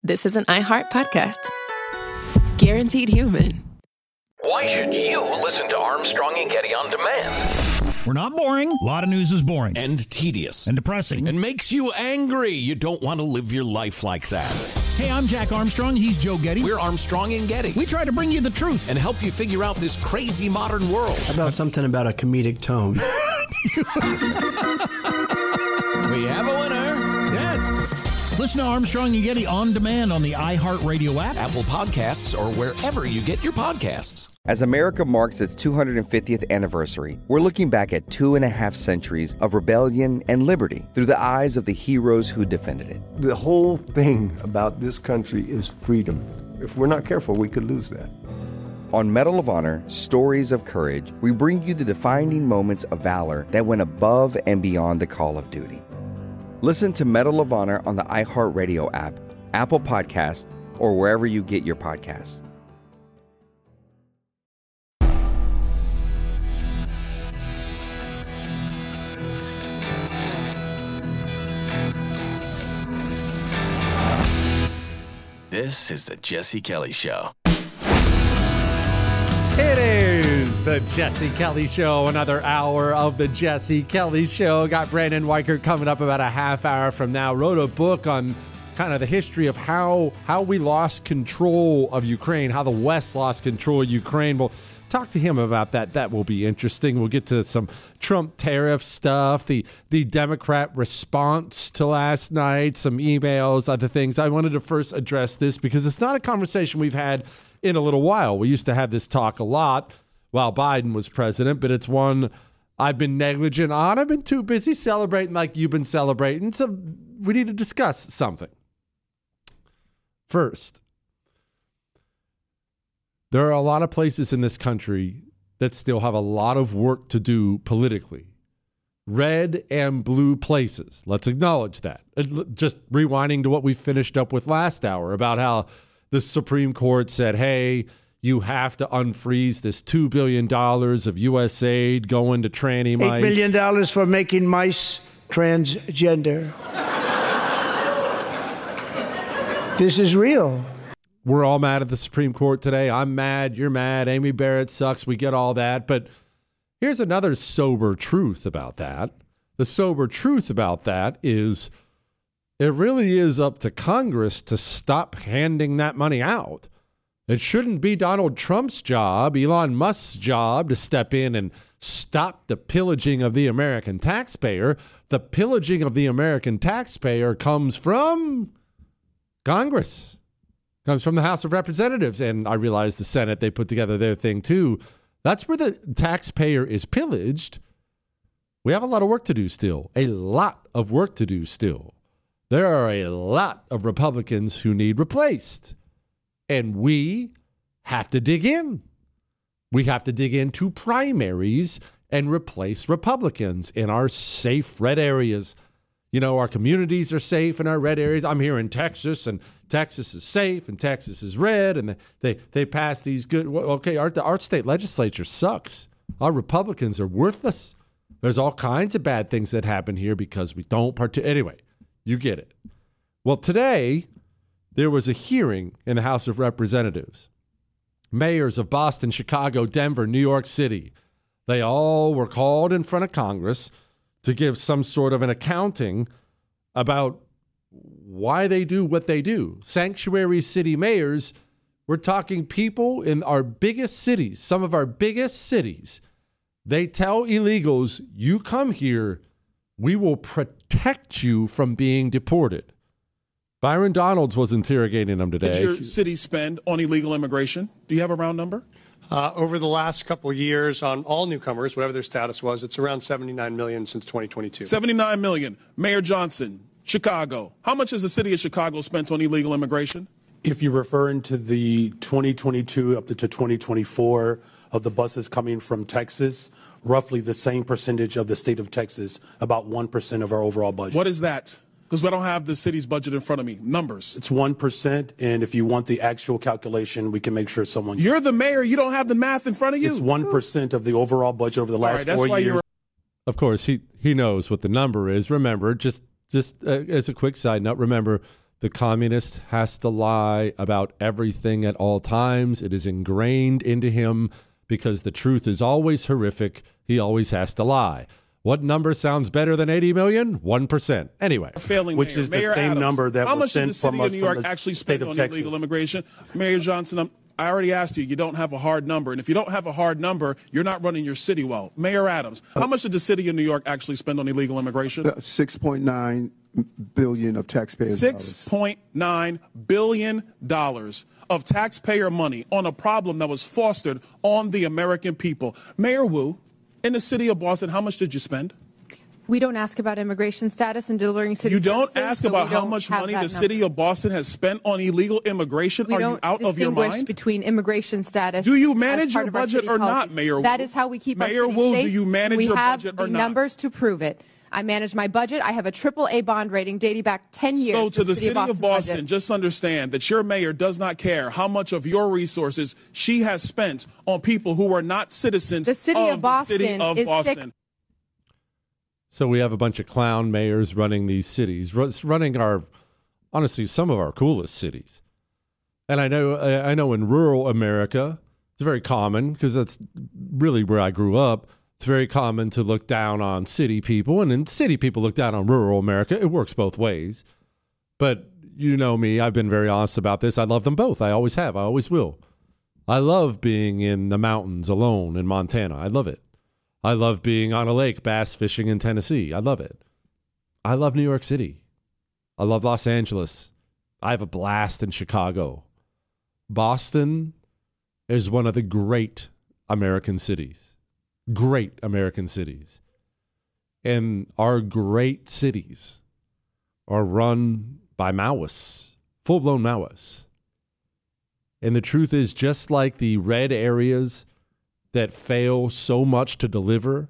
this is an iHeart podcast. Guaranteed human. Why should you listen to Armstrong and Getty on demand? We're not boring. A lot of news is boring. And tedious. And depressing. And makes you angry. You don't want to live your life like that. Hey, I'm Jack Armstrong. He's Joe Getty. We're Armstrong and Getty. We try to bring you the truth. And help you figure out this crazy modern world. How about something about a comedic tone? We have a winner. Yes. Listen to Armstrong and Getty on demand on the iHeartRadio app, Apple Podcasts, or wherever you get your podcasts. As America marks its 250th anniversary, we're looking back at 2.5 centuries of rebellion and liberty through the eyes of the heroes who defended it. The whole thing about this country is freedom. If we're not careful, we could lose that. On Medal of Honor, Stories of Courage, we bring you the defining moments of valor that went above and beyond the call of duty. Listen to Medal of Honor on the iHeartRadio app, Apple Podcasts, or wherever you get your podcasts. This is the Jesse Kelly Show. It is the Jesse Kelly Show, another hour of the Jesse Kelly Show. Got Brandon Weichert coming up about a half hour from now. Wrote a book on kind of the history of how we lost control of Ukraine, how the West lost control of Ukraine. We'll talk to him about that. That will be interesting. We'll get to some Trump tariff stuff, the Democrat response to last night, some emails, other things. I wanted to first address this because it's not a conversation we've had in a little while. We used to have this talk a lot while Biden was president, but it's one I've been negligent on. I've been too busy celebrating like you've been celebrating, so we need to discuss something. First, there are a lot of places in this country that still have a lot of work to do politically. Red and blue places. Let's acknowledge that. Just rewinding to what we finished up with last hour about how the Supreme Court said, hey, you have to unfreeze this $2 billion of U.S. aid going to tranny mice. $8 million for making mice transgender. This is real. We're all mad at the Supreme Court today. I'm mad. You're mad. Amy Barrett sucks. We get all that. But here's another sober truth about that. The sober truth about that is it really is up to Congress to stop handing that money out. It shouldn't be Donald Trump's job, Elon Musk's job, to step in and stop the pillaging of the American taxpayer. The pillaging of the American taxpayer comes from Congress, comes from the House of Representatives. And I realize the Senate, they put together their thing too. That's where the taxpayer is pillaged. We have a lot of work to do still, a lot of work to do still. There are a lot of Republicans who need replaced. And we have to dig in. We have to dig into primaries and replace Republicans in our safe red areas. You know, our communities are safe in our red areas. I'm here in Texas, and Texas is safe, and Texas is red, and they pass these good. Okay, our state legislature sucks. Our Republicans are worthless. There's all kinds of bad things that happen here because we don't participate. Anyway, you get it. Well, today, there was a hearing in the House of Representatives. Mayors of Boston, Chicago, Denver, New York City, they all were called in front of Congress to give some sort of an accounting about why they do what they do. Sanctuary city mayors, we're talking people in our biggest cities, some of our biggest cities. They tell illegals, you come here, we will protect you from being deported. Byron Donalds was interrogating them today. What did your city spend on illegal immigration? Do you have a round number? Over the last couple of years on all newcomers, whatever their status was, it's around $79 million since 2022. $79 million. Mayor Johnson, Chicago. How much has the city of Chicago spent on illegal immigration? If you're referring to the 2022 up to 2024 of the buses coming from Texas, roughly the same percentage of the state of Texas, about 1% of our overall budget. What is that? Because I don't have the city's budget in front of me. Numbers. It's 1%, and if you want the actual calculation, we can make sure someone... You're the mayor. You don't have the math in front of you? It's 1% of the overall budget over the last 4 years. Of course, he knows what the number is. Remember, just as a quick side note, remember, The communist has to lie about everything at all times. It is ingrained into him because the truth is always horrific. He always has to lie. What number sounds better than 80 million? 1%. Anyway. Failing which mayor. is the Mayor same Adams, number that how was much did sent the city from of us New from York the actually state spend of on Texas. illegal immigration? Mayor Johnson, I already asked you. You don't have a hard number. And if you don't have a hard number, you're not running your city well. Mayor Adams, how much did the city of New York actually spend on illegal immigration? $6.9 billion of taxpayers' dollars. $6.9 billion of taxpayer money on a problem that was fostered on the American people. Mayor Wu, in the city of Boston, how much did you spend? We don't ask about immigration status and delivering city You don't services, ask so about we how don't much have money that the city of Boston has spent on illegal immigration? We Are don't you out of your distinguish mind? between immigration status. Do you as manage part your of our budget city or not, policies. Mayor Wu? That is how we keep Mayor our city Wu, safe. do you manage your budget or We have not? the numbers to prove it. I manage my budget. I have a AAA bond rating dating back 10 years. So to the city of Boston, budget. just understand that your mayor does not care how much of your resources she has spent on people who are not citizens The city of Boston the city of is Boston. sick. So we have a bunch of clown mayors running these cities, running honestly, some of our coolest cities. And I know in rural America, it's very common because that's really where I grew up. It's very common to look down on city people, and then city people look down on rural America. It works both ways. But you know me, I've been very honest about this. I love them both. I always have. I always will. I love being in the mountains alone in Montana. I love it. I love being on a lake bass fishing in Tennessee. I love it. I love New York City. I love Los Angeles. I have a blast in Chicago. Boston is one of the great American cities. Great American cities. And our great cities are run by Maoists, full-blown Maoists. And the truth is, just like the red areas that fail so much to deliver,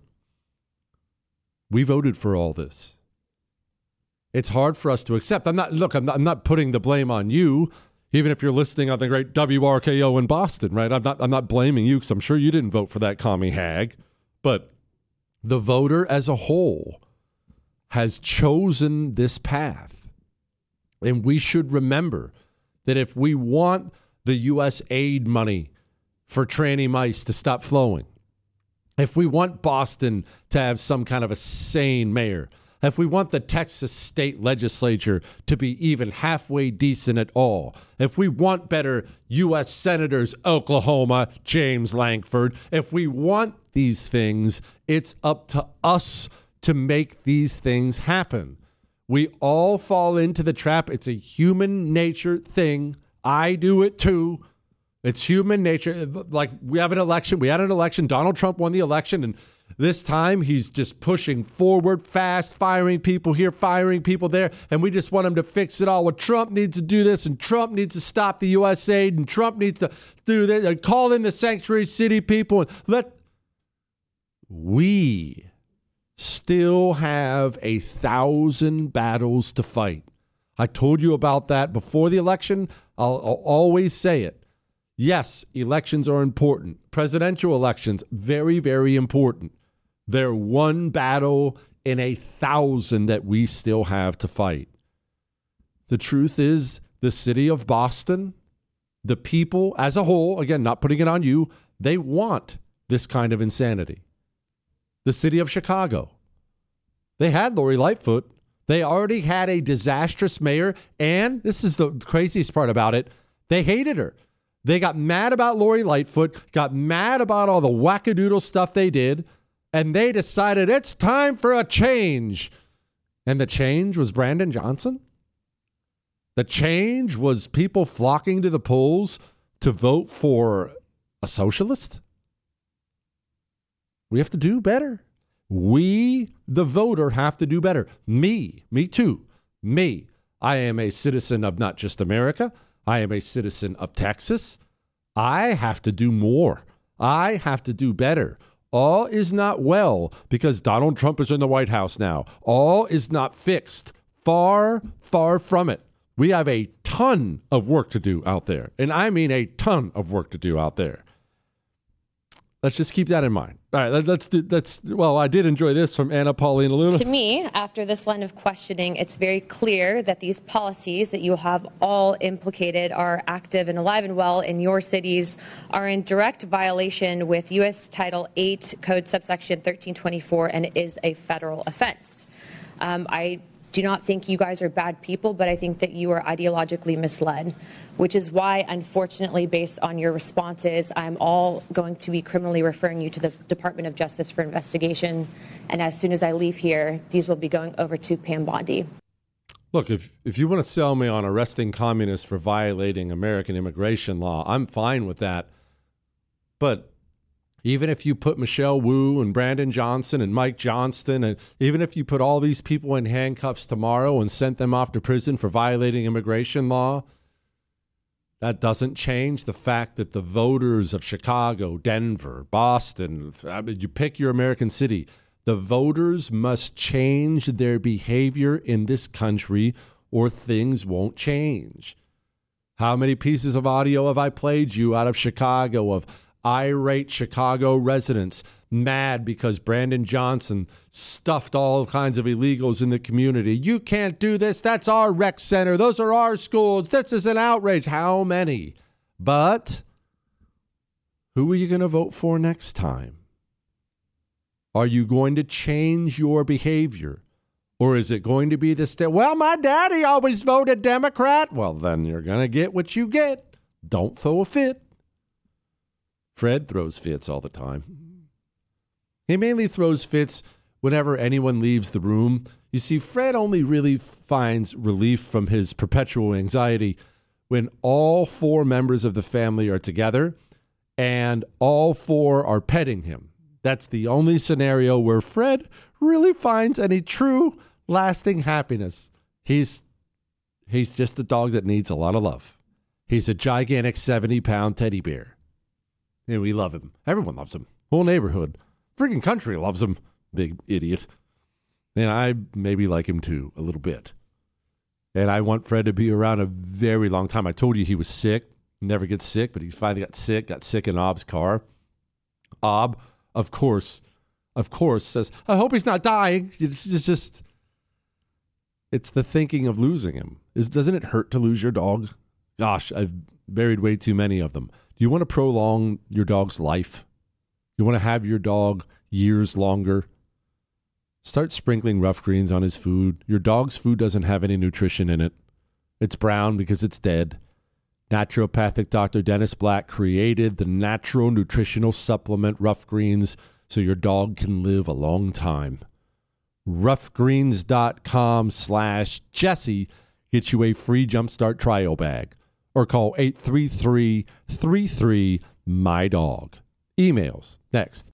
we voted for all this. It's hard for us to accept. I'm not putting the blame on you, even if you're listening on the great WRKO in Boston, right? I'm not blaming you because I'm sure you didn't vote for that commie hag. But the voter as a whole has chosen this path. And we should remember that if we want the U.S. aid money for tranny mice to stop flowing, if we want Boston to have some kind of a sane mayor, if we want the Texas state legislature to be even halfway decent at all, if we want better U.S. senators, Oklahoma, James Lankford, if we want these things, it's up to us to make these things happen. We all fall into the trap. It's a human nature thing. I do it too. It's human nature. Like we have an election. We had an election. Donald Trump won the election. And this time he's just pushing forward fast, firing people here, firing people there. And we just want him to fix it all. Well, Trump needs to do this and Trump needs to stop the U.S. aid and Trump needs to do this and call in the sanctuary city people and we still have 1,000 battles to fight. I told you about that before the election. I'll always say it. Yes, elections are important. Presidential elections, very, very important. They're one battle in 1,000 that we still have to fight. The truth is, the city of Boston, the people as a whole, again, not putting it on you, they want this kind of insanity. The city of Chicago, they had Lori Lightfoot. They already had a disastrous mayor, and this is the craziest part about it, they hated her. They got mad about Lori Lightfoot, got mad about all the wackadoodle stuff they did, and they decided it's time for a change. And the change was Brandon Johnson? The change was people flocking to the polls to vote for a socialist? We have to do better. We, the voter, have to do better. Me too. Me. I am a citizen of not just America. I am a citizen of Texas. I have to do more. I have to do better. All is not well because Donald Trump is in the White House now. All is not fixed. Far, far from it. We have a ton of work to do out there. And I mean a ton of work to do out there. Let's just keep that in mind. All right, well, I did enjoy this from Anna Paulina Luna. To me, after this line of questioning, it's very clear that these policies that you have all implicated are active and alive and well in your cities, are in direct violation with U.S. Title 8 Code subsection 1324, and it is a federal offense. I do not think you guys are bad people, but I think that you are ideologically misled, which is why, unfortunately, based on your responses, I'm all going to be criminally referring you to the Department of Justice for investigation. And as soon as I leave here, these will be going over to Pam Bondi. Look, if you want to sell me on arresting communists for violating American immigration law, I'm fine with that. But even if you put Michelle Wu and Brandon Johnson and Mike Johnston, and even if you put all these people in handcuffs tomorrow and sent them off to prison for violating immigration law, that doesn't change the fact that the voters of Chicago, Denver, Boston, you pick your American city, the voters must change their behavior in this country or things won't change. How many pieces of audio have I played you out of Chicago of irate Chicago residents mad because Brandon Johnson stuffed all kinds of illegals in the community? You can't do this. That's our rec center. Those are our schools. This is an outrage. How many? But who are you going to vote for next time? Are you going to change your behavior? Or is it going to be well, my daddy always voted Democrat. Well, then you're going to get what you get. Don't throw a fit. Fred throws fits all the time. He mainly throws fits whenever anyone leaves the room. You see, Fred only really finds relief from his perpetual anxiety when all four members of the family are together and all four are petting him. That's the only scenario where Fred really finds any true, lasting happiness. He's just a dog that needs a lot of love. He's a gigantic 70-pound teddy bear. And we love him. Everyone loves him. Whole neighborhood. Freaking country loves him. Big idiot. And I maybe like him too, a little bit. And I want Fred to be around a very long time. I told you he was sick. Never gets sick, but he finally got sick in Ob's car. Ob, of course, says, I hope he's not dying. It's the thinking of losing him. Doesn't it hurt to lose your dog? Gosh, I've buried way too many of them. Do you want to prolong your dog's life? You want to have your dog years longer? Start sprinkling rough greens on his food. Your dog's food doesn't have any nutrition in it. It's brown because it's dead. Naturopathic Dr. Dennis Black created the natural nutritional supplement Rough Greens so your dog can live a long time. roughgreens.com/Jesse gets you a free Jumpstart trial bag. Or call 833-33-MY-DOG. Emails next.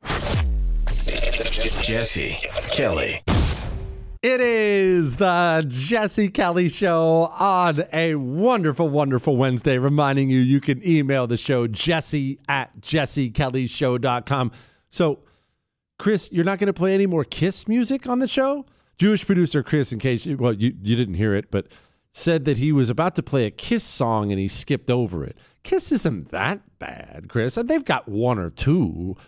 Jesse Kelly. It is the Jesse Kelly Show on a wonderful, wonderful Wednesday, reminding you can email the show, jesse@jessekellyshow.com. So, Chris, you're not going to play any more Kiss music on the show? Jewish producer Chris, in case, you didn't hear it, but said that he was about to play a Kiss song and he skipped over it. Kiss isn't that bad, Chris. They've got one or two.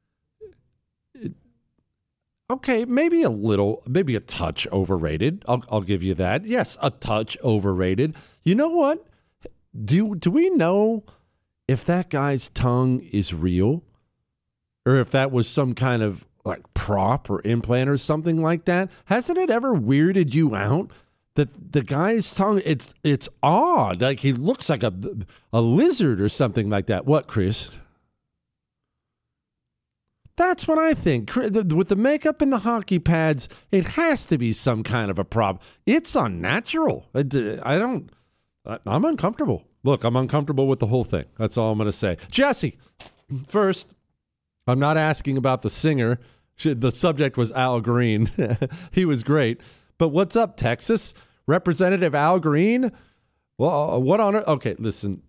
Okay, maybe a touch overrated. I'll give you that. Yes, a touch overrated. You know what? Do we know if that guy's tongue is real? Or if that was some kind of like prop or implant or something like that? Hasn't it ever weirded you out? That the guy's tongue, it's odd. Like he looks like a lizard or something like that. What, Chris? That's what I think. With the makeup and the hockey pads, it has to be some kind of a prop. It's unnatural. I'm uncomfortable. Look, I'm uncomfortable with the whole thing. That's all I'm going to say. Jesse, first, I'm not asking about the singer. The subject was Al Green. He was great. But what's up, Texas? Representative Al Green? Well, what on earth? Okay, listen.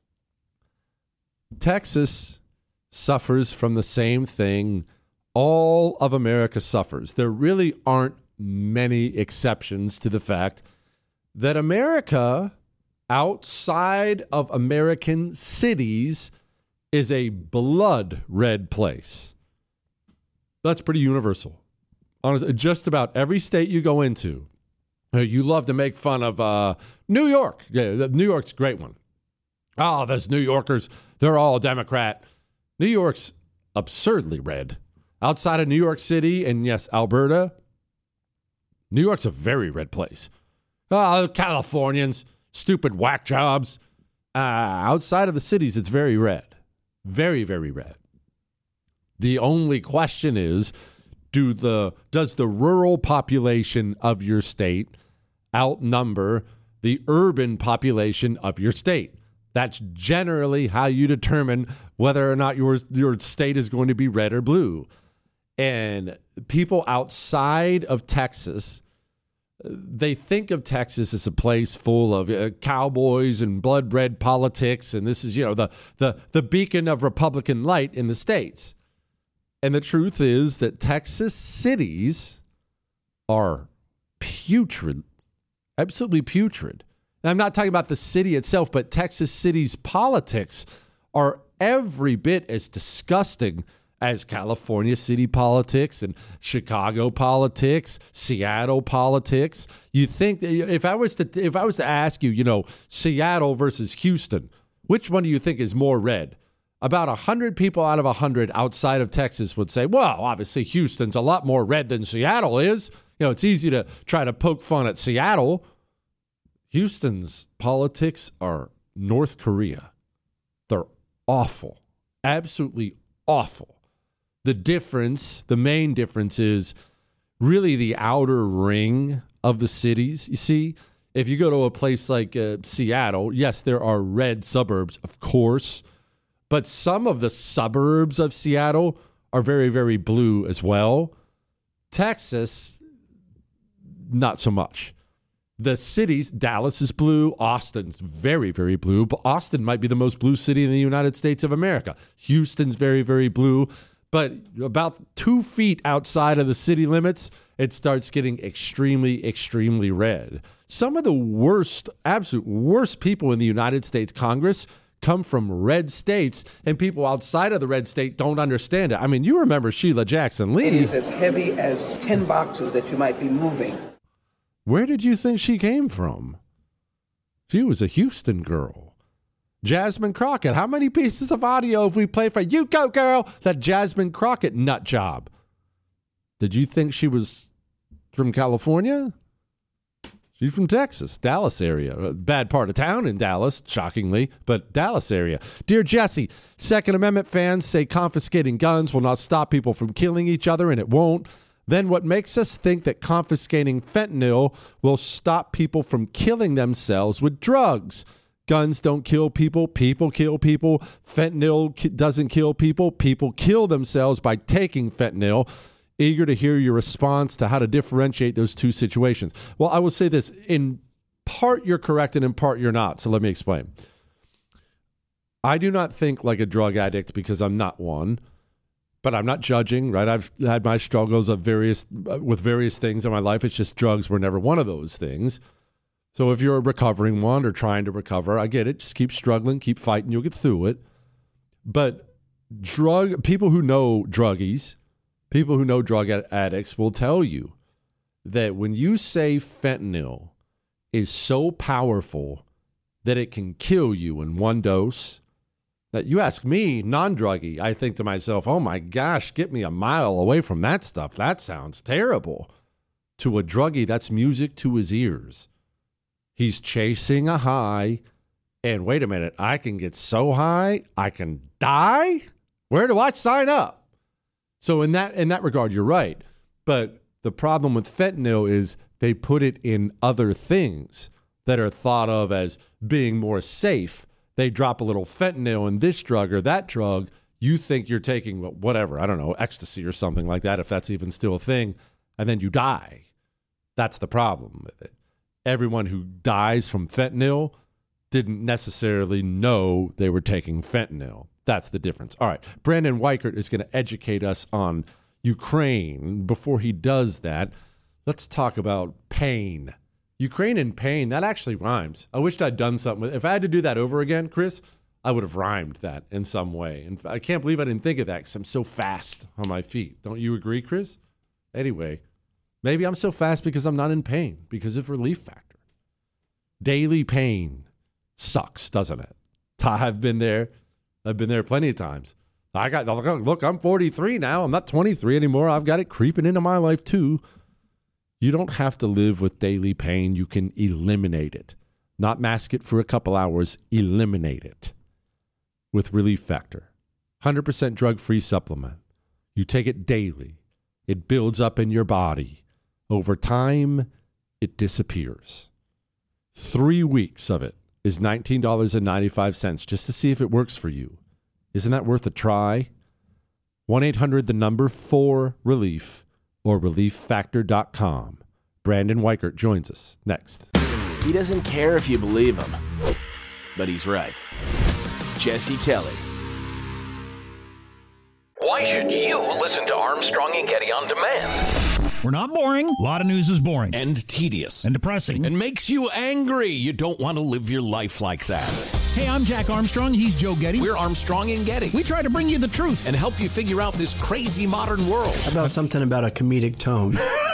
Texas suffers from the same thing all of America suffers. There really aren't many exceptions to the fact that America, outside of American cities, is a blood red place. That's pretty universal. Honestly, just about every state you go into, you love to make fun of New York. Yeah, New York's a great one. Oh, those New Yorkers, they're all Democrat. New York's absurdly red. Outside of New York City and, yes, Alberta, New York's a very red place. Oh, Californians, stupid whack jobs. Outside of the cities, it's very red. Very, very red. The only question is, does the rural population of your state outnumber the urban population of your state? That's generally how you determine whether or not your state is going to be red or blue. And people outside of Texas, they think of Texas as a place full of cowboys and blood red politics, and this is, the beacon of Republican light in the states. And the truth is that Texas cities are putrid, absolutely putrid. And I'm not talking about the city itself, but Texas city's politics are every bit as disgusting as California city politics and Chicago politics, Seattle politics. You think that if I was to ask you, Seattle versus Houston, which one do you think is more red? About 100 people out of 100 outside of Texas would say, well, obviously Houston's a lot more red than Seattle is. It's easy to try to poke fun at Seattle. Houston's politics are North Korea. They're awful, absolutely awful. The main difference is really the outer ring of the cities. You see, if you go to a place like Seattle, yes, there are red suburbs, of course, but some of the suburbs of Seattle are very, very blue as well. Texas, not so much. The cities, Dallas is blue, Austin's very, very blue, but Austin might be the most blue city in the United States of America. Houston's very, very blue, but about 2 feet outside of the city limits, it starts getting extremely, extremely red. Some of the worst, absolute worst people in the United States Congress come from red states, and people outside of the red state don't understand it. I mean, you remember Sheila Jackson Lee. It is as heavy as 10 boxes that you might be moving. Where did you think she came from? She was a Houston girl. Jasmine Crockett. How many pieces of audio have we played for you? Go, girl. That Jasmine Crockett nut job. Did you think she was from California? She's from Texas, Dallas area. A bad part of town in Dallas, shockingly, but Dallas area. Dear Jesse, Second Amendment fans say confiscating guns will not stop people from killing each other, and it won't. Then what makes us think that confiscating fentanyl will stop people from killing themselves with drugs? Guns don't kill people. People kill people. Fentanyl doesn't kill people. People kill themselves by taking fentanyl. Eager to hear your response to how to differentiate those two situations. Well, I will say this. In part, you're correct, and in part, you're not. So let me explain. I do not think like a drug addict because I'm not one. But I'm not judging, right? I've had my struggles with various things in my life. It's just drugs were never one of those things. So if you're a recovering one or trying to recover, I get it. Just keep struggling, keep fighting. You'll get through it. But people who know druggies, people who know drug addicts will tell you that when you say fentanyl is so powerful that it can kill you in one dose, that you ask me, non-druggie, I think to myself, oh my gosh, get me a mile away from that stuff. That sounds terrible. To a druggie, that's music to his ears. He's chasing a high, and wait a minute, I can get so high, I can die? Where do I sign up? So in that regard, you're right. But the problem with fentanyl is they put it in other things that are thought of as being more safe. They drop a little fentanyl in this drug or that drug. You think you're taking whatever, I don't know, ecstasy or something like that, if that's even still a thing, and then you die. That's the problem with it. Everyone who dies from fentanyl didn't necessarily know they were taking fentanyl. That's the difference. All right, Brandon Weichert is going to educate us on Ukraine. Before he does that, let's talk about pain. Ukraine and pain, that actually rhymes. I wished I'd done something with it. If I had to do that over again, Chris, I would have rhymed that in some way. And I can't believe I didn't think of that because I'm so fast on my feet. Don't you agree, Chris? Anyway, maybe I'm so fast because I'm not in pain because of Relief Factor. Daily pain sucks, doesn't it? I've been there. I've been there plenty of times. Look, I'm 43 now. I'm not 23 anymore. I've got it creeping into my life too. You don't have to live with daily pain. You can eliminate it. Not mask it for a couple hours. Eliminate it with Relief Factor. 100% drug-free supplement. You take it daily. It builds up in your body. Over time, it disappears. 3 weeks of it is $19.95 just to see if it works for you. Isn't that worth a try? 1-800-4RELIEF or ReliefFactor.com. Brandon Weichert joins us next. He doesn't care if you believe him, but he's right. Jesse Kelly. Why should you listen to Armstrong and Getty on demand? We're not boring. A lot of news is boring. And tedious. And depressing. And makes you angry. You don't want to live your life like that. Hey, I'm Jack Armstrong. He's Joe Getty. We're Armstrong and Getty. We try to bring you the truth. And help you figure out this crazy modern world. How about something about a comedic tone?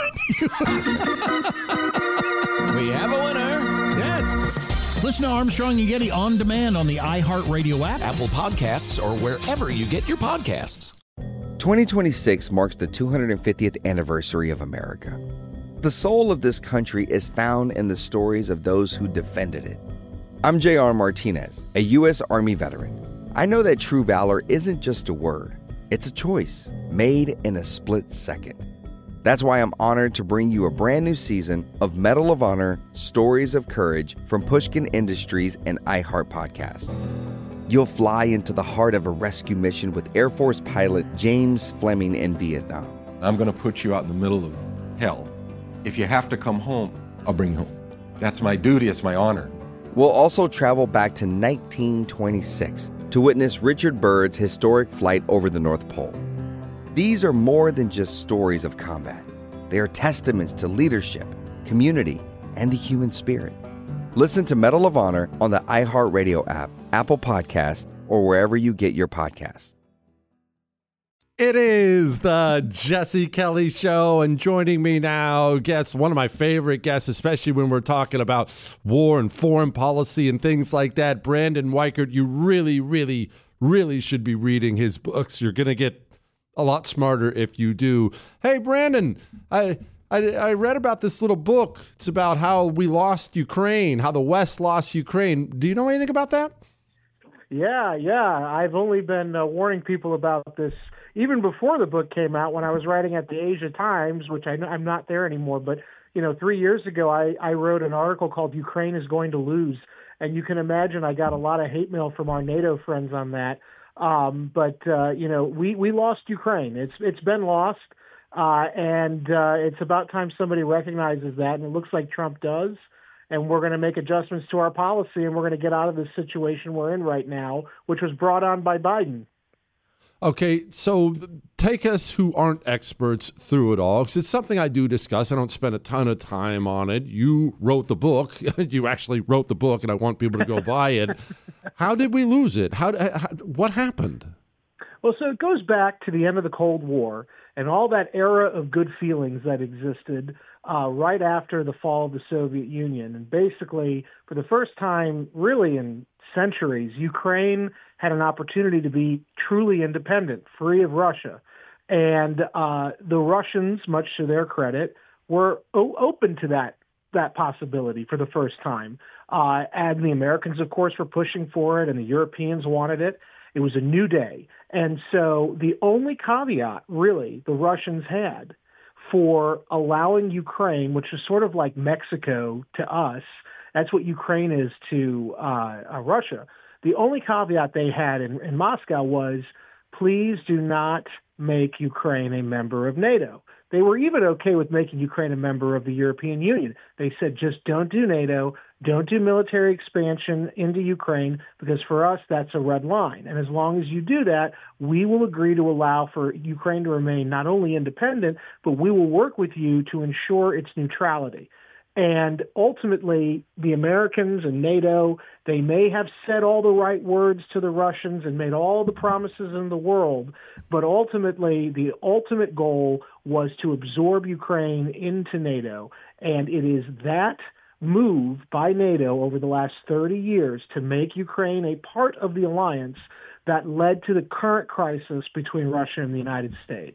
We have a winner. Yes. Listen to Armstrong and Getty on demand on the iHeartRadio app, Apple Podcasts, or wherever you get your podcasts. 2026 marks the 250th anniversary of America. The soul of this country is found in the stories of those who defended it. I'm J.R. Martinez, a U.S. Army veteran. I know that true valor isn't just a word. It's a choice made in a split second. That's why I'm honored to bring you a brand new season of Medal of Honor Stories of Courage from Pushkin Industries and iHeart Podcast. You'll fly into the heart of a rescue mission with Air Force pilot James Fleming in Vietnam. I'm going to put you out in the middle of hell. If you have to come home, I'll bring you home. That's my duty. It's my honor. We'll also travel back to 1926 to witness Richard Byrd's historic flight over the North Pole. These are more than just stories of combat. They are testaments to leadership, community, and the human spirit. Listen to Medal of Honor on the iHeartRadio app, Apple Podcast, or wherever you get your podcasts. It is the Jesse Kelly Show, and joining me now, one of my favorite guests, especially when we're talking about war and foreign policy and things like that, Brandon Weichert. You really, really, really should be reading his books. You're going to get a lot smarter if you do. Hey, Brandon, I read about this little book. It's about how we lost Ukraine, how the West lost Ukraine. Do you know anything about that? Yeah. I've only been warning people about this even before the book came out when I was writing at the Asia Times, which I'm not there anymore. But, 3 years ago, I wrote an article called Ukraine is Going to Lose. And you can imagine I got a lot of hate mail from our NATO friends on that. We lost Ukraine. It's been lost. And it's about time somebody recognizes that, and it looks like Trump does. And we're going to make adjustments to our policy, and we're going to get out of the situation we're in right now, which was brought on by Biden. Okay, so take us who aren't experts through it all, because it's something I do discuss. I don't spend a ton of time on it. You wrote the book. You actually wrote the book, and I want people to go buy it. How did we lose it? What happened? Well, so it goes back to the end of the Cold War and all that era of good feelings that existed right after the fall of the Soviet Union. And basically, for the first time, really in centuries, Ukraine had an opportunity to be truly independent, free of Russia. And the Russians, much to their credit, were open to that possibility for the first time. And the Americans, of course, were pushing for it, and the Europeans wanted it. It was a new day. And so the only caveat, really, the Russians had for allowing Ukraine, which is sort of like Mexico to us, that's what Ukraine is to Russia. The only caveat they had in Moscow was, please do not make Ukraine a member of NATO. They were even okay with making Ukraine a member of the European Union. They said, just don't do NATO, don't do military expansion into Ukraine, because for us, that's a red line. And as long as you do that, we will agree to allow for Ukraine to remain not only independent, but we will work with you to ensure its neutrality. And ultimately, the Americans and NATO, they may have said all the right words to the Russians and made all the promises in the world, but ultimately, the ultimate goal was to absorb Ukraine into NATO. And it is that move by NATO over the last 30 years to make Ukraine a part of the alliance that led to the current crisis between Russia and the United States.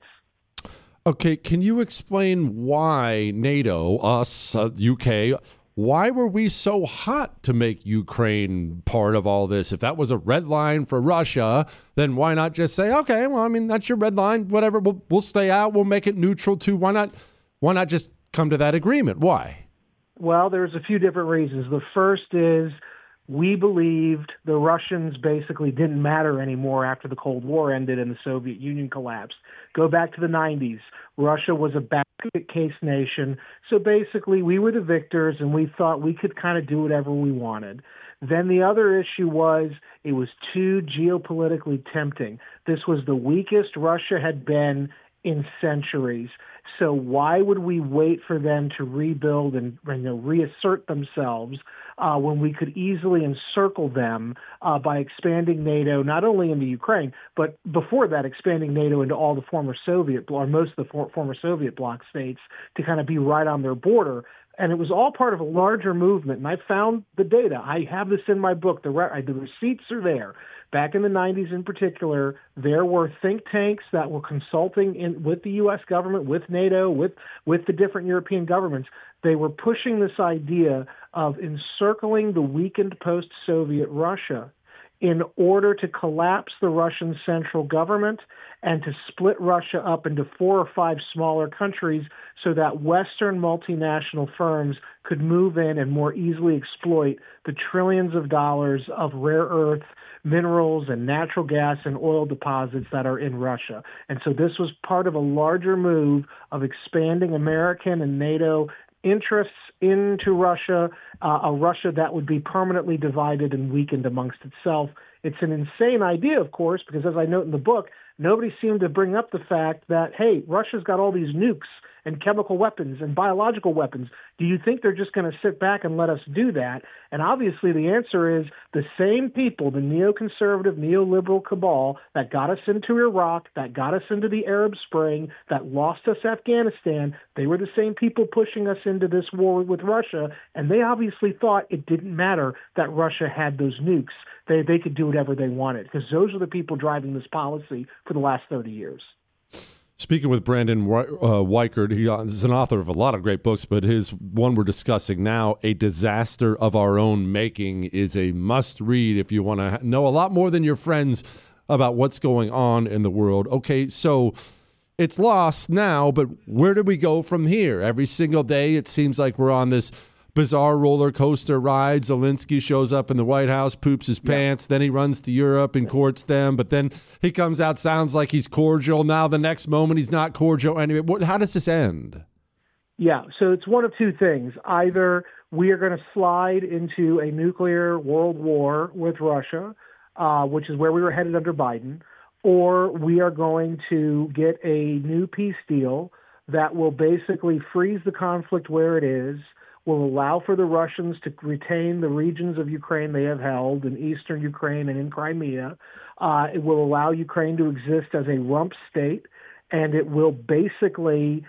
Okay, can you explain why NATO, us, UK, why were we so hot to make Ukraine part of all this? If that was a red line for Russia, then why not just say, okay, well, I mean, that's your red line, whatever, we'll stay out, we'll make it neutral too. Why not just come to that agreement? Why? Well, there's a few different reasons. The first is we believed the Russians basically didn't matter anymore after the Cold War ended and the Soviet Union collapsed. Go back to the 90s. Russia was a basket case nation. So basically we were the victors and we thought we could kind of do whatever we wanted. Then the other issue was it was too geopolitically tempting. This was the weakest Russia had been in centuries. So why would we wait for them to rebuild and reassert themselves when we could easily encircle them by expanding NATO not only into Ukraine, but before that expanding NATO into all the former Soviet or most of the former Soviet bloc states to kind of be right on their border. And it was all part of a larger movement. And I found the data. I have this in my book. The receipts are there. Back in the 90s in particular, there were think tanks that were consulting with the U.S. government, with NATO, with the different European governments. They were pushing this idea of encircling the weakened post-Soviet Russia in order to collapse the Russian central government and to split Russia up into 4 or 5 smaller countries so that Western multinational firms could move in and more easily exploit the trillions of dollars of rare earth minerals and natural gas and oil deposits that are in Russia. And so this was part of a larger move of expanding American and NATO interests into Russia, a Russia that would be permanently divided and weakened amongst itself. It's an insane idea, of course, because as I note in the book, nobody seemed to bring up the fact that, hey, Russia's got all these nukes and chemical weapons and biological weapons. Do you think they're just going to sit back and let us do that? And obviously the answer is the same people, the neoconservative, neoliberal cabal that got us into Iraq, that got us into the Arab Spring, that lost us Afghanistan, they were the same people pushing us into this war with Russia, and they obviously thought it didn't matter that Russia had those nukes. They could do whatever they wanted, because those are the people driving this policy for the last 30 years. Speaking with Brandon Weichert, he is an author of a lot of great books, but his one we're discussing now, A Disaster of Our Own Making, is a must-read if you want to know a lot more than your friends about what's going on in the world. Okay, so it's lost now, but where do we go from here? Every single day it seems like we're on this bizarre roller coaster ride. Zelensky shows up in the White House, poops his pants, then he runs to Europe and courts them, but then he comes out, sounds like he's cordial. Now the next moment he's not cordial anyway. How does this end? Yeah, so it's one of two things. Either we are going to slide into a nuclear world war with Russia, which is where we were headed under Biden, or we are going to get a new peace deal that will basically freeze the conflict where it is, will allow for the Russians to retain the regions of Ukraine they have held in eastern Ukraine and in Crimea. It will allow Ukraine to exist as a rump state, and it will basically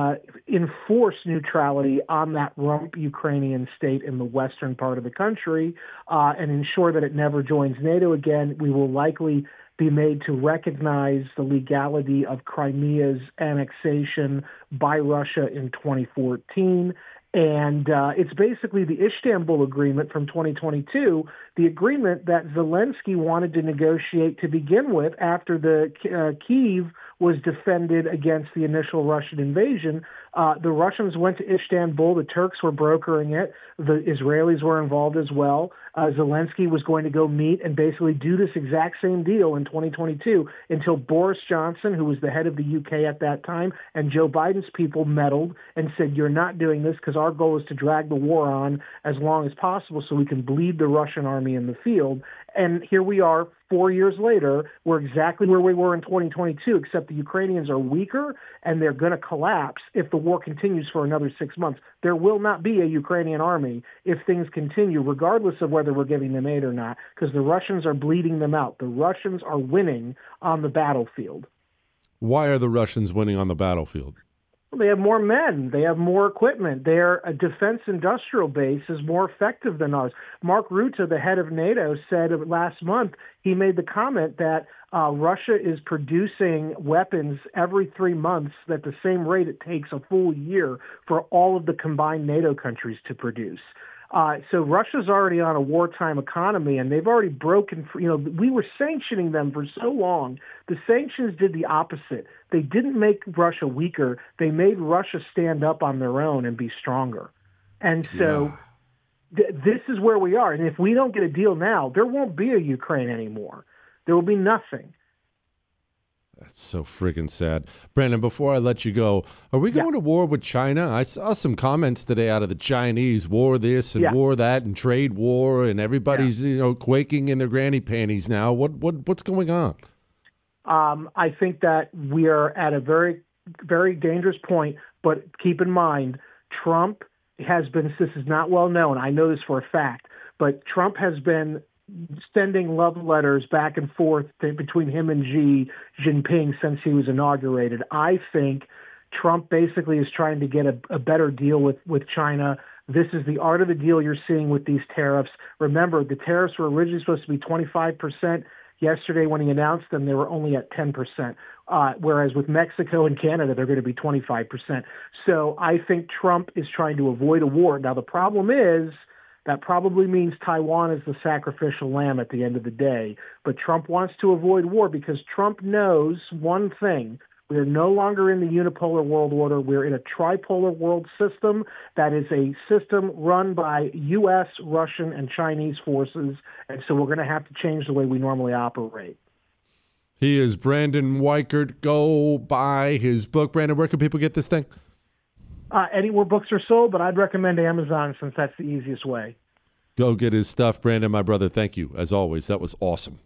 enforce neutrality on that rump Ukrainian state in the western part of the country and ensure that it never joins NATO again. We will likely be made to recognize the legality of Crimea's annexation by Russia in 2014. And it's basically the Istanbul Agreement from 2022, the agreement that Zelensky wanted to negotiate to begin with after the Kyiv was defended against the initial Russian invasion. The Russians went to Istanbul. The Turks were brokering it. The Israelis were involved as well. Zelensky was going to go meet and basically do this exact same deal in 2022 until Boris Johnson, who was the head of the UK at that time, and Joe Biden's people meddled and said, you're not doing this because our goal is to drag the war on as long as possible so we can bleed the Russian army in the field. And here we are 4 years later, we're exactly where we were in 2022, except the Ukrainians are weaker and they're going to collapse if the war continues for another 6 months. There will not be a Ukrainian army if things continue, regardless of whether we're giving them aid or not, because the Russians are bleeding them out. The Russians are winning on the battlefield. Why are the Russians winning on the battlefield? They have more men. They have more equipment. Their defense industrial base is more effective than ours. Mark Rutte, the head of NATO, said last month, he made the comment that Russia is producing weapons every 3 months at the same rate it takes a full year for all of the combined NATO countries to produce. So Russia's already on a wartime economy, and they've already broken. We were sanctioning them for so long. The sanctions did the opposite. They didn't make Russia weaker. They made Russia stand up on their own and be stronger. And so this is where we are. And if we don't get a deal now, there won't be a Ukraine anymore. There will be nothing. That's so friggin' sad. Brandon, before I let you go, are we going to war with China? I saw some comments today out of the Chinese, war this and war that and trade war, and everybody's quaking in their granny panties now. What's going on? I think that we are at a very, very dangerous point, but keep in mind, Trump has been, this is not well known, I know this for a fact, but Trump has been sending love letters back and forth between him and Xi Jinping since he was inaugurated. I think Trump basically is trying to get a better deal with China. This is the art of the deal you're seeing with these tariffs. Remember, the tariffs were originally supposed to be 25%. Yesterday, when he announced them, they were only at 10%, whereas with Mexico and Canada, they're going to be 25%. So I think Trump is trying to avoid a war. Now, the problem is that probably means Taiwan is the sacrificial lamb at the end of the day. But Trump wants to avoid war because Trump knows one thing. We are no longer in the unipolar world order. We're in a tripolar world system that is a system run by U.S., Russian, and Chinese forces. And so we're going to have to change the way we normally operate. He is Brandon Weichert. Go buy his book. Brandon, where can people get this thing? Anywhere books are sold, but I'd recommend Amazon since that's the easiest way. Go get his stuff. Brandon, my brother, thank you. As always, that was awesome.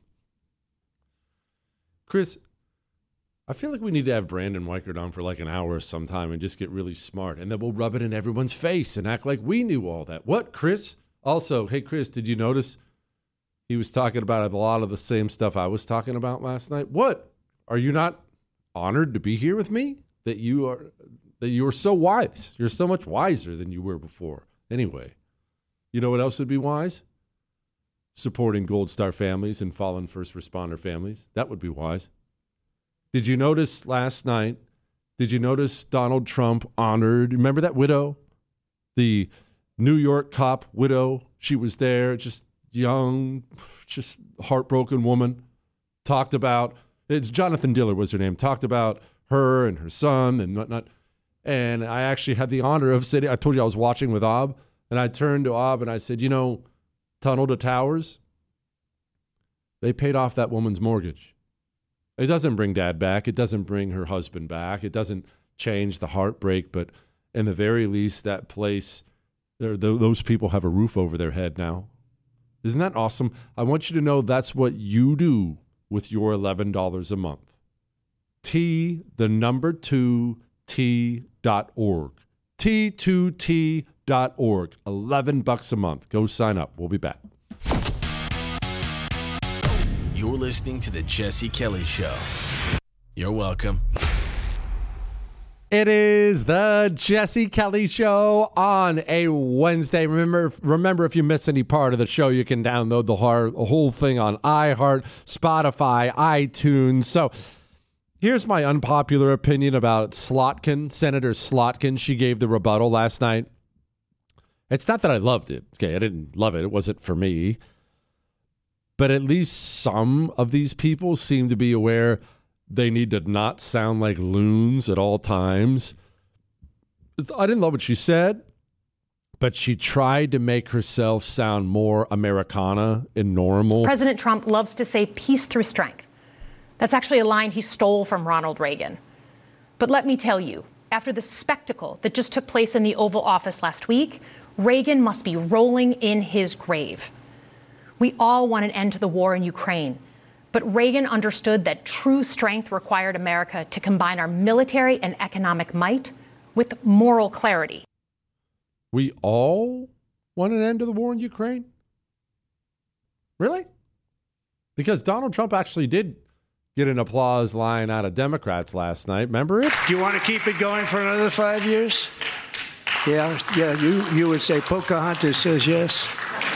Chris, I feel like we need to have Brandon Weichert on for like an hour sometime and just get really smart, and then we'll rub it in everyone's face and act like we knew all that. What, Chris? Also, hey, Chris, did you notice he was talking about a lot of the same stuff I was talking about last night? What? Are you not honored to be here with me? That you are so wise. You're so much wiser than you were before. Anyway, you know what else would be wise? Supporting Gold Star families and fallen first responder families. That would be wise. Did you notice last night, Donald Trump honored, remember that widow? The New York cop widow. She was there, just young, just heartbroken woman. Talked about, it's Jonathan Diller was her name, talked about her and her son and whatnot. And I actually had the honor of sitting, I told you I was watching with Ob, and I turned to Ob and I said, Tunnel to Towers, they paid off that woman's mortgage. It doesn't bring dad back. It doesn't bring her husband back. It doesn't change the heartbreak, but in the very least, that place, those people have a roof over their head now. Isn't that awesome? I want you to know that's what you do with your $11 a month. T2T.org. T2T.org. $11 a month. Go sign up. We'll be back. You're listening to The Jesse Kelly Show. You're welcome. It is The Jesse Kelly Show on a Wednesday. Remember, if you miss any part of the show, you can download the whole thing on iHeart, Spotify, iTunes. So here's my unpopular opinion about Slotkin, Senator Slotkin. She gave the rebuttal last night. It's not that I loved it. Okay, I didn't love it. It wasn't for me. But at least some of these people seem to be aware they need to not sound like loons at all times. I didn't love what she said, but she tried to make herself sound more Americana and normal. President Trump loves to say peace through strength. That's actually a line he stole from Ronald Reagan. But let me tell you, after the spectacle that just took place in the Oval Office last week, Reagan must be rolling in his grave. We all want an end to the war in Ukraine, But Reagan understood that true strength required America to combine our military and economic might with moral clarity. We all want an end to the war in Ukraine? Really? Because Donald Trump actually did get an applause line out of Democrats last night. Remember it? Do you want to keep it going for another 5 years? Yeah, you would say Pocahontas says yes.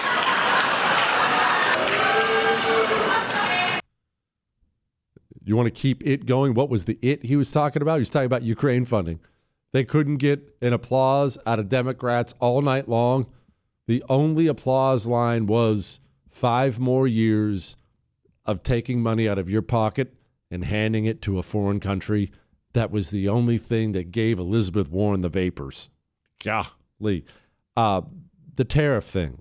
You want to keep it going? What was the it he was talking about? He was talking about Ukraine funding. They couldn't get an applause out of Democrats all night long. The only applause line was 5 more years of taking money out of your pocket and handing it to a foreign country. That was the only thing that gave Elizabeth Warren the vapors. Golly. The tariff thing.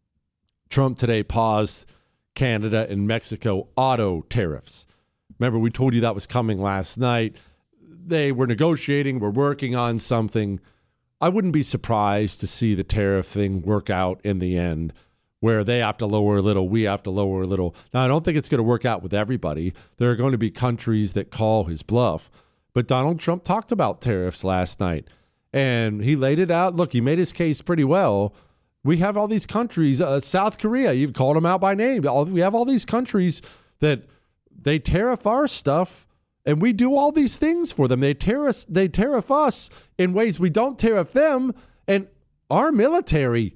Trump today paused Canada and Mexico auto tariffs. Remember, we told you that was coming last night. They were negotiating, we're working on something. I wouldn't be surprised to see the tariff thing work out in the end, where they have to lower a little, we have to lower a little. Now, I don't think it's going to work out with everybody. There are going to be countries that call his bluff. But Donald Trump talked about tariffs last night, and he laid it out. Look, he made his case pretty well. We have all these countries, South Korea, you've called them out by name. We have all these countries that they tariff our stuff, and we do all these things for them. They tariff us in ways we don't tariff them. And our military,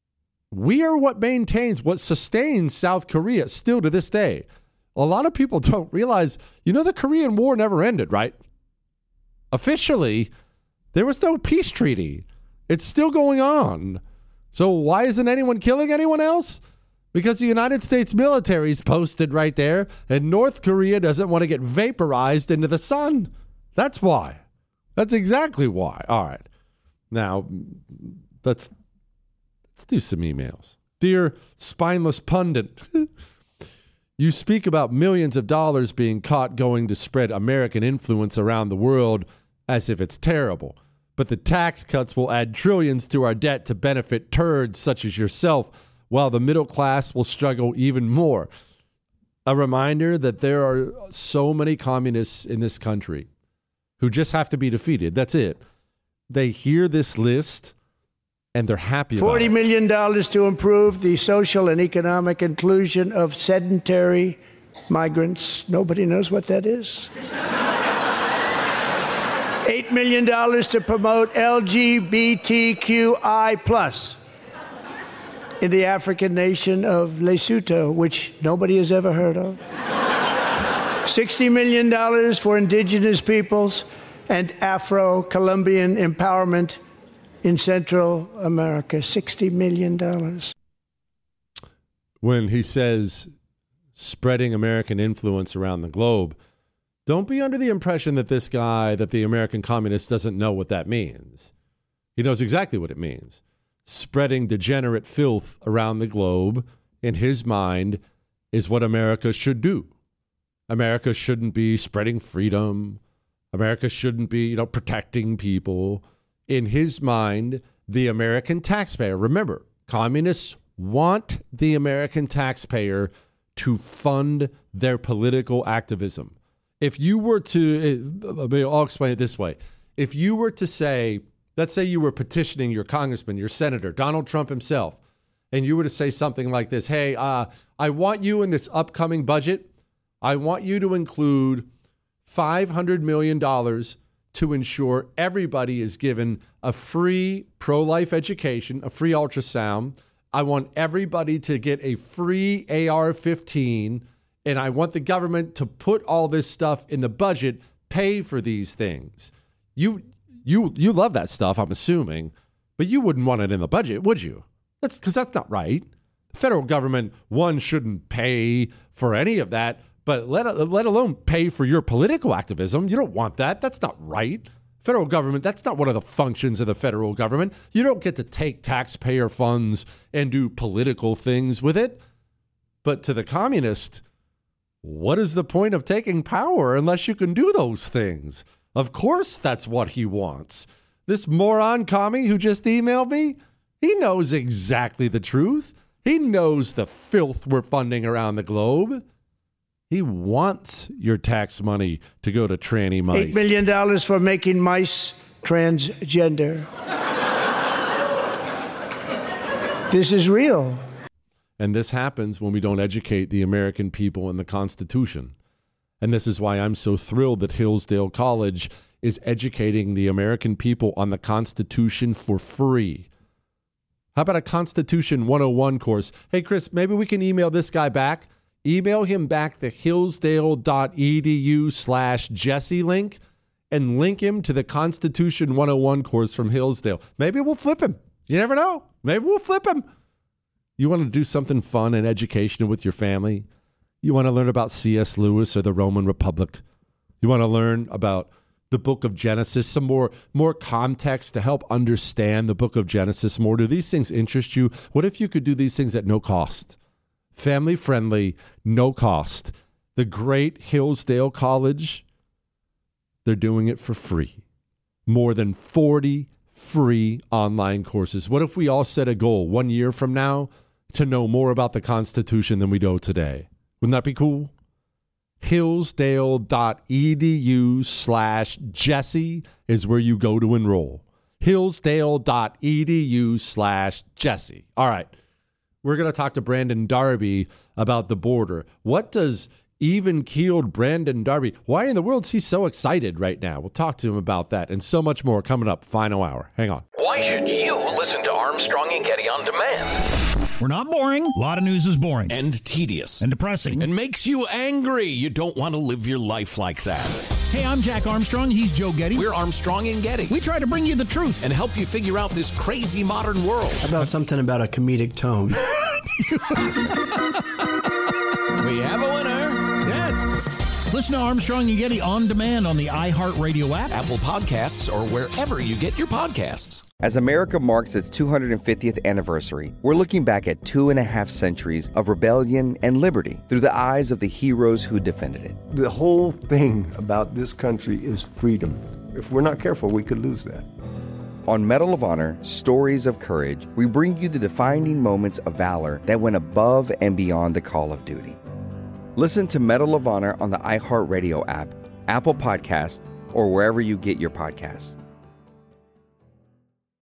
we are what maintains, what sustains South Korea still to this day. A lot of people don't realize, the Korean War never ended, right? Officially, there was no peace treaty. It's still going on. So why isn't anyone killing anyone else? Because the United States military is posted right there, and North Korea doesn't want to get vaporized into the sun. That's why. That's exactly why. All right. Now, let's do some emails. Dear spineless pundit, you speak about millions of dollars being caught going to spread American influence around the world as if it's terrible. But the tax cuts will add trillions to our debt to benefit turds such as yourself, while the middle class will struggle even more. A reminder that there are so many communists in this country who just have to be defeated. That's it. They hear this list and they're happy about it. $40 million to improve the social and economic inclusion of sedentary migrants. Nobody knows what that is. $8 million to promote LGBTQI+. In the African nation of Lesotho, which nobody has ever heard of. $60 million for indigenous peoples and Afro-Colombian empowerment in Central America. $60 million. When he says spreading American influence around the globe, don't be under the impression that this guy, that the American communist, doesn't know what that means. He knows exactly what it means. Spreading degenerate filth around the globe, in his mind, is what America should do. America shouldn't be spreading freedom. America shouldn't be, protecting people. In his mind, the American taxpayer, remember, communists want the American taxpayer to fund their political activism. If you were to, I'll explain it this way. If you were to say, let's say you were petitioning your congressman, your senator, Donald Trump himself, and you were to say something like this, hey, I want you in this upcoming budget, I want you to include $500 million to ensure everybody is given a free pro-life education, a free ultrasound. I want everybody to get a free AR-15, and I want the government to put all this stuff in the budget, pay for these things. You love that stuff, I'm assuming, but you wouldn't want it in the budget, would you? That's because that's not right. The federal government, one, shouldn't pay for any of that, but let alone pay for your political activism. You don't want that. That's not right. Federal government, that's not one of the functions of the federal government. You don't get to take taxpayer funds and do political things with it. But to the communist, what is the point of taking power unless you can do those things? Of course, that's what he wants. This moron commie who just emailed me, he knows exactly the truth. He knows the filth we're funding around the globe. He wants your tax money to go to tranny mice. $8 million for making mice transgender. This is real. And this happens when we don't educate the American people in the Constitution. And this is why I'm so thrilled that Hillsdale College is educating the American people on the Constitution for free. How about a Constitution 101 course? Hey, Chris, maybe we can email this guy back. Email him back the hillsdale.edu/Jesse link and link him to the Constitution 101 course from Hillsdale. Maybe we'll flip him. You never know. Maybe we'll flip him. You want to do something fun and educational with your family? You want to learn about C.S. Lewis or the Roman Republic? You want to learn about the book of Genesis, some more context to help understand the book of Genesis more? Do these things interest you? What if you could do these things at no cost? Family friendly, no cost. The great Hillsdale College, they're doing it for free. More than 40 free online courses. What if we all set a goal 1 year from now to know more about the Constitution than we know today? Wouldn't that be cool? Hillsdale.edu/Jesse is where you go to enroll. Hillsdale.edu/Jesse. All right. We're going to talk to Brandon Darby about the border. What does even-keeled Brandon Darby, why in the world is he so excited right now? We'll talk to him about that and so much more coming up. Final hour. Hang on. Why should you listen to Armstrong and Getty on demand? We're not boring. A lot of news is boring. And tedious. And depressing. And makes you angry. You don't want to live your life like that. Hey, I'm Jack Armstrong. He's Joe Getty. We're Armstrong and Getty. We try to bring you the truth. And help you figure out this crazy modern world. How about something about a comedic tone? We have a winner. Yes. Listen to Armstrong and Getty on demand on the iHeartRadio app, Apple Podcasts, or wherever you get your podcasts. As America marks its 250th anniversary, we're looking back at 2.5 centuries of rebellion and liberty through the eyes of the heroes who defended it. The whole thing about this country is freedom. If we're not careful, we could lose that. On Medal of Honor, Stories of Courage, we bring you the defining moments of valor that went above and beyond the call of duty. Listen to Medal of Honor on the iHeartRadio app, Apple Podcasts, or wherever you get your podcasts.